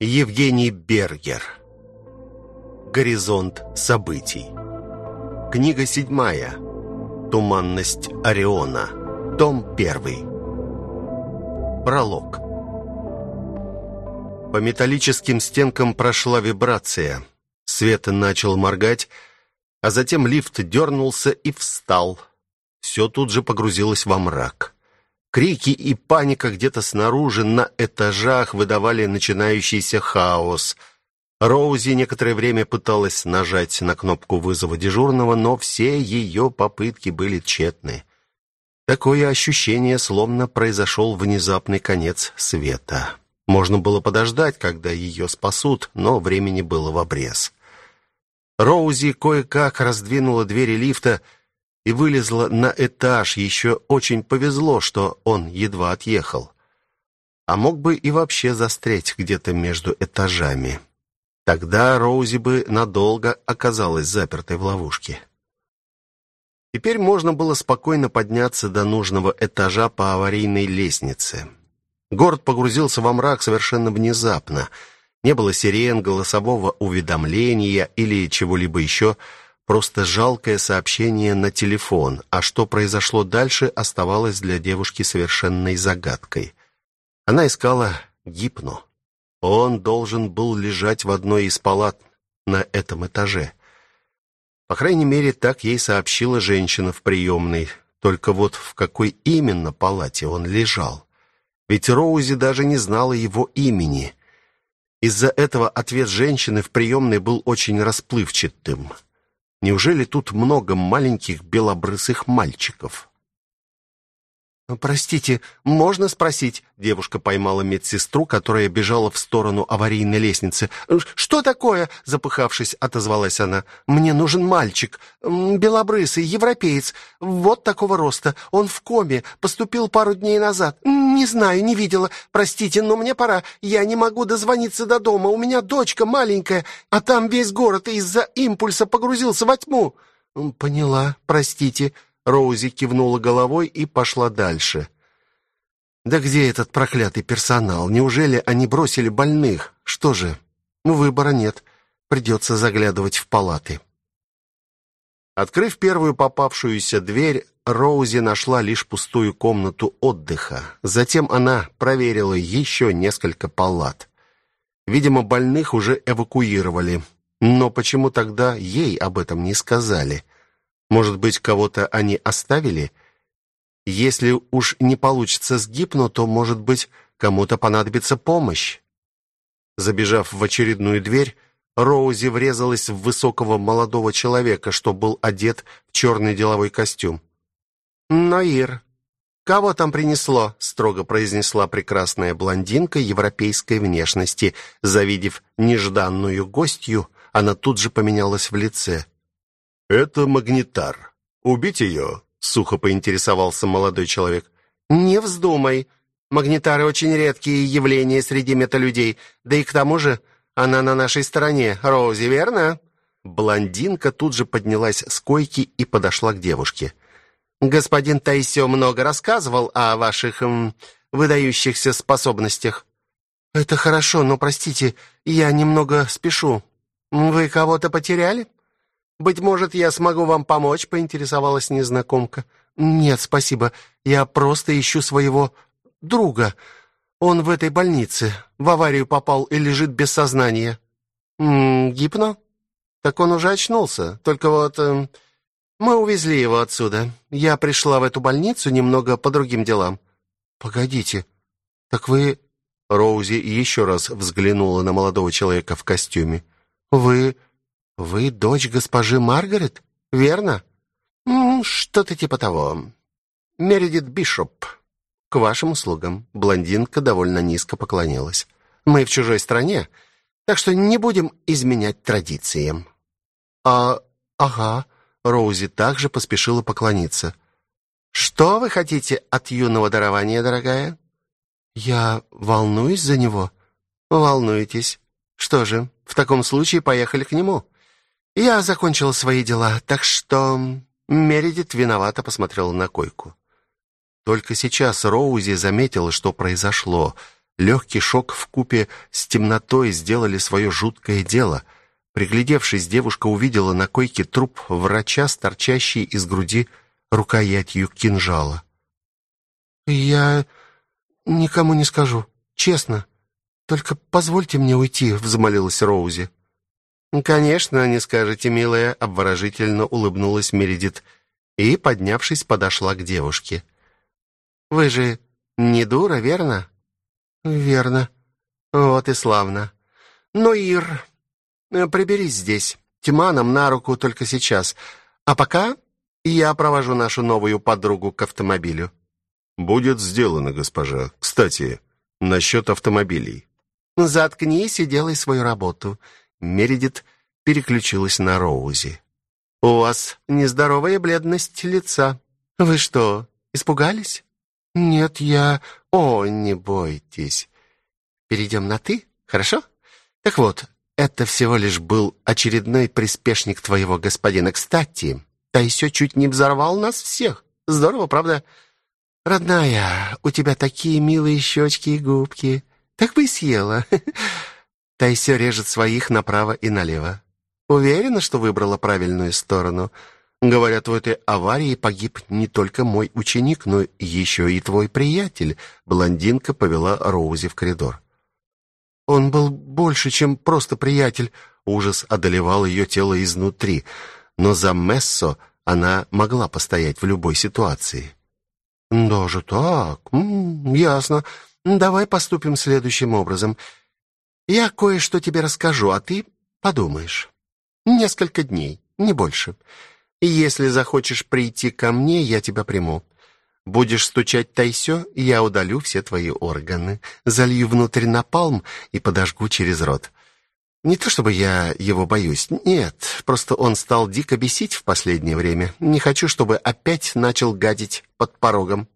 Евгений Бергер. Горизонт событий. Книга 7. Туманность Ориона. Том 1. Пролог. По металлическим стенкам прошла вибрация. Свет начал моргать, а затем лифт дернулся и встал. Все тут же погрузилось во мрак. Крики и паника где-то снаружи на этажах выдавали начинающийся хаос. Роузи некоторое время пыталась нажать на кнопку вызова дежурного, но все ее попытки были тщетны. Такое ощущение, словно произошел внезапный конец света. Можно было подождать, когда ее спасут, но времени было в обрез. Роузи кое-как раздвинула двери лифта и вылезла на этаж. Еще очень повезло, что он едва отъехал. А мог бы и вообще застрять где-то между этажами. Тогда Роузи бы надолго оказалась запертой в ловушке. Теперь можно было спокойно подняться до нужного этажа по аварийной лестнице. Город погрузился во мрак совершенно внезапно. Не было сирен, голосового уведомления или чего-либо еще. Просто жалкое сообщение на телефон, а что произошло дальше, оставалось для девушки совершенной загадкой. Она искала Гипно. Он должен был лежать в одной из палат на этом этаже. По крайней мере, так ей сообщила женщина в приемной. Только вот в какой именно палате он лежал? Ведь Роузи даже не знала его имени. Из-за этого ответ женщины в приемной был очень расплывчатым. Неужели тут много маленьких белобрысых мальчиков? «Простите, можно спросить?» Девушка поймала медсестру, которая бежала в сторону аварийной лестницы. «Что такое?» — запыхавшись, отозвалась она. «Мне нужен мальчик, белобрысый, европеец, вот такого роста. Он в коме, поступил пару дней назад. Не знаю, не видела. Простите, но мне пора. Я не могу дозвониться до дома. У меня дочка маленькая, а там весь город из-за импульса погрузился во тьму». «Поняла, простите». Роузи кивнула головой и пошла дальше. Да где этот проклятый персонал? Неужели они бросили больных? Что же, выбора нет. Придется заглядывать в палаты. Открыв первую попавшуюся дверь, Роузи нашла лишь пустую комнату отдыха. Затем она проверила еще несколько палат. Видимо, больных уже эвакуировали. Но почему тогда ей об этом не сказали? Может быть, кого-то они оставили? Если уж не получится с Гипно, то, может быть, кому-то понадобится помощь. Забежав в очередную дверь, Роузи врезалась в высокого молодого человека, что был одет в черный деловой костюм. «Наир, кого там принесло?» — строго произнесла прекрасная блондинка европейской внешности. Завидев нежданную гостью, она тут же поменялась в лице. «Это Магнитар. Убить ее?» — сухо поинтересовался молодой человек. «Не вздумай. Магнитары очень редкие явления среди металюдей. Да и к тому же она на нашей стороне. Роузи, верно?» Блондинка тут же поднялась с койки и подошла к девушке. «Господин Тайсё много рассказывал о ваших выдающихся способностях». «Это хорошо, но, простите, я немного спешу. Вы кого-то потеряли?» «Быть может, я смогу вам помочь?» — поинтересовалась незнакомка. «Нет, спасибо. Я просто ищу своего друга. Он в этой больнице. В аварию попал и лежит без сознания». «Гипно? Так он уже очнулся. Только вот мы увезли его отсюда. Я пришла в эту больницу немного по другим делам». «Погодите. Так вы...» Роузи еще раз взглянула на молодого человека в костюме. «Вы дочь госпожи Маргарет, верно?» «Что-то типа того. Мередит Бишоп. К вашим услугам». Блондинка довольно низко поклонилась. «Мы в чужой стране, так что не будем изменять традициям». «Ага». Роузи также поспешила поклониться. «Что вы хотите от юного дарования, дорогая?» «Я волнуюсь за него». «Волнуетесь. Что же, в таком случае поехали к нему». «Я закончила свои дела, так что...» Мередит виновато посмотрела на койку. Только сейчас Роузи заметила, что произошло. Легкий шок вкупе с темнотой сделали свое жуткое дело. Приглядевшись, девушка увидела на койке труп врача с торчащей из груди рукоятью кинжала. «Я никому не скажу, честно. Только позвольте мне уйти», — взмолилась Роузи. «Конечно, не скажете, милая», — обворожительно улыбнулась Мередит и, поднявшись, подошла к девушке. «Вы же не дура, верно?» «Верно». «Вот и славно. Ну, Ир, приберись здесь. Тьма нам на руку только сейчас. А пока я провожу нашу новую подругу к автомобилю». «Будет сделано, госпожа. Кстати, насчет автомобилей». «Заткнись и делай свою работу». Мередит переключилась на Роузи. «У вас нездоровая бледность лица. Вы что, испугались?» «Нет, я...» «О, не бойтесь. Перейдем на «ты», хорошо? Так вот, это всего лишь был очередной приспешник твоего господина. Кстати, Тайсё чуть не взорвал нас всех. Здорово, правда? Родная, у тебя такие милые щечки и губки. Так бы и съела». Тайсё режет своих направо и налево. Уверена, что выбрала правильную сторону. Говорят, в этой аварии погиб не только мой ученик, но еще и твой приятель. Блондинка повела Роузи в коридор. Он был больше, чем просто приятель. Ужас одолевал ее тело изнутри. Но за Мессо она могла постоять в любой ситуации. Даже так? Ясно. Давай поступим следующим образом. Я кое-что тебе расскажу, а ты подумаешь. Несколько дней, не больше. И если захочешь прийти ко мне, я тебя приму. Будешь стучать Тайсё, я удалю все твои органы, залью внутрь напалм и подожгу через рот. Не то чтобы я его боюсь, нет, просто он стал дико бесить в последнее время. Не хочу, чтобы опять начал гадить под порогом».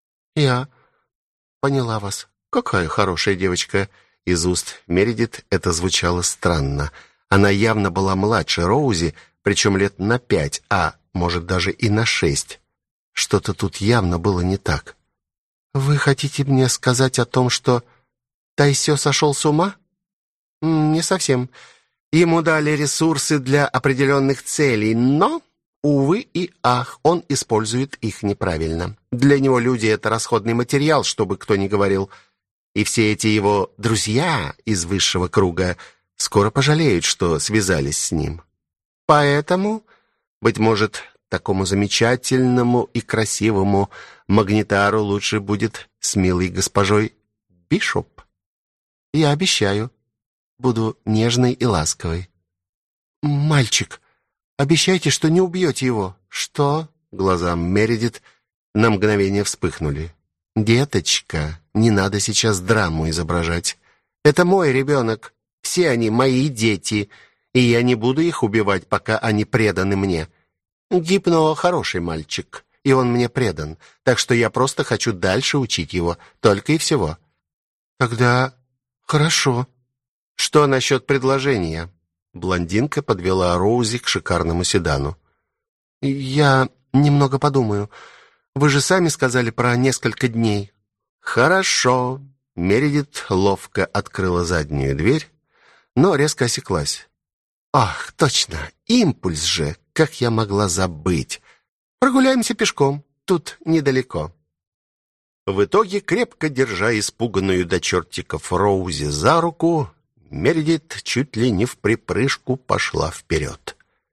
«Я поняла вас. Какая хорошая девочка». Из уст Мередит это звучало странно. Она явно была младше Роузи, причем лет на 5, а может даже и на 6. Что-то тут явно было не так. «Вы хотите мне сказать о том, что Тайсё сошел с ума?» «Не совсем. Ему дали ресурсы для определенных целей, но, увы и ах, он использует их неправильно. Для него люди — это расходный материал, чтобы кто ни говорил. И все эти его друзья из высшего круга скоро пожалеют, что связались с ним. Поэтому, быть может, такому замечательному и красивому Магнитару лучше будет с милой госпожой Бишоп. Я обещаю, буду нежной и ласковой». «Мальчик, обещайте, что не убьете его». «Что?» Глаза Мередит на мгновение вспыхнули. «Деточка, не надо сейчас драму изображать. Это мой ребенок. Все они мои дети, и я не буду их убивать, пока они преданы мне. Гипно хороший мальчик, и он мне предан, так что я просто хочу дальше учить его, только и всего». «Тогда хорошо». «Что насчет предложения?» Блондинка подвела Роузи к шикарному седану. «Я немного подумаю. Вы же сами сказали про несколько дней». «Хорошо». Мередит ловко открыла заднюю дверь, но резко осеклась. «Ах, точно, импульс же! Как я могла забыть! Прогуляемся пешком, тут недалеко». В итоге, крепко держа испуганную до чертиков Роузи за руку, Мередит чуть ли не вприпрыжку пошла вперед.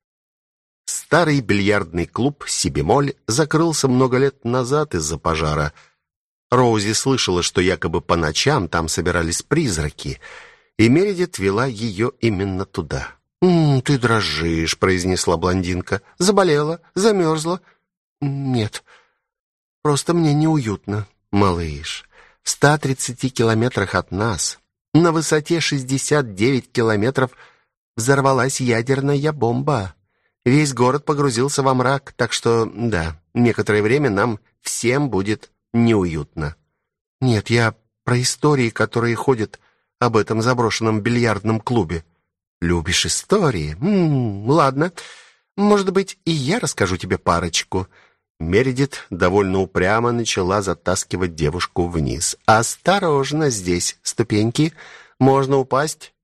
Старый бильярдный клуб «Си-бемоль» закрылся много лет назад из-за пожара. Роузи слышала, что якобы по ночам там собирались призраки, и Мередит вела ее именно туда. «Ты дрожишь», — произнесла блондинка. «Заболела? Замерзла?» «Нет, просто мне неуютно». «Малыш, в 130 километрах от нас, на высоте 69 километров, взорвалась ядерная бомба. Весь город погрузился во мрак, так что, да, некоторое время нам всем будет неуютно». «Нет, я про истории, которые ходят об этом заброшенном бильярдном клубе». «Любишь истории? Ладно. Может быть, и я расскажу тебе парочку». Мередит довольно упрямо начала затаскивать девушку вниз. «Осторожно, здесь ступеньки. Можно упасть